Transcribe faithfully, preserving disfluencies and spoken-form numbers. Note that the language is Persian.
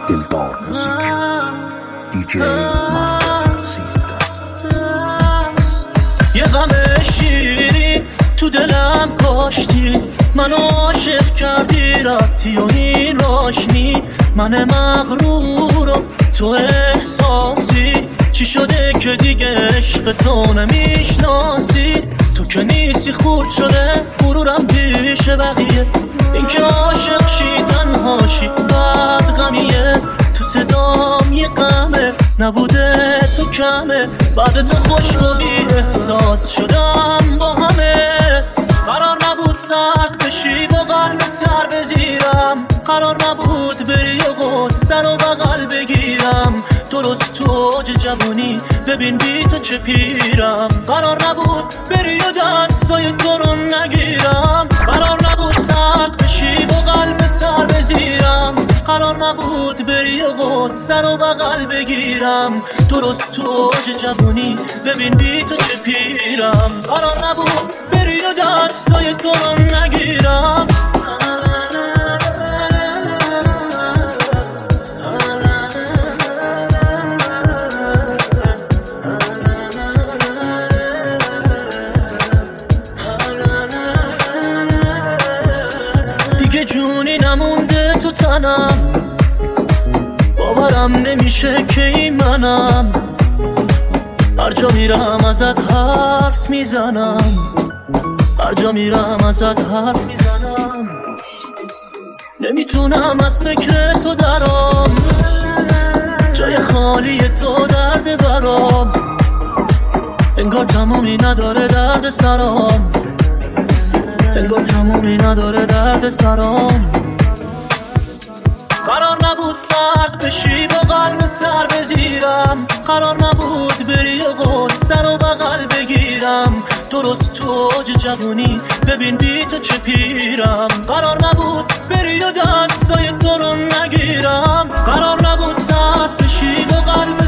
دلدار موزیک دیجی مستر سیستم. یه غم شیرین تو دلم کاشتی، منو عاشق کردی رفتی و این راشنی. من مغرورم تو احساسی، چی شده که دیگه عشق تو نمیشناسی؟ تو که نیستی خورد شده غرورم پیش بقیه، این که عاشق شی تنهاشی بد غمیه. تو صدام یه غمه نبوده تو کمه، بعد تو خوش رو بی احساس شدم با همه. قرار نبود سرد بشی با قلب سر بزیرم، قرار نبود بری و غصه رو بغل بگیرم. درست تو اوج جوونی ببین بی تو چه پیرم. قرار نبود بری و دستای تو رو نگیرم، قرار نبود سرد بشی با قلب سر بزیرم، قرار نبود بری و غصه رو بغل بگیرم. درست تو اوج جوونی ببین بی تو چه پیرم. قرار نبود بری و دستای تو رو نگیرم. دیگه جونی نمونده تو تنم، باورم نمیشه که این منم. هر جا میرم ازت حرف میزنم، هر جا میرم ازت حرف میزنم. نمیتونم از فکر تو درام، جای خالی تو درد برام. انگار تمومی نداره درد سرام، انگار تمومی نداره درد سرام. قرار نبود سرد بشی با قلب سر بزیرم، قرار نبود بری و غصه رو بغل بگیرم. درست تو اوج جوونی ببین بی تو چه پیرم. قرار نبود بری و دستای تو رو نگیرم، قرار نبود سرد بشی با قلب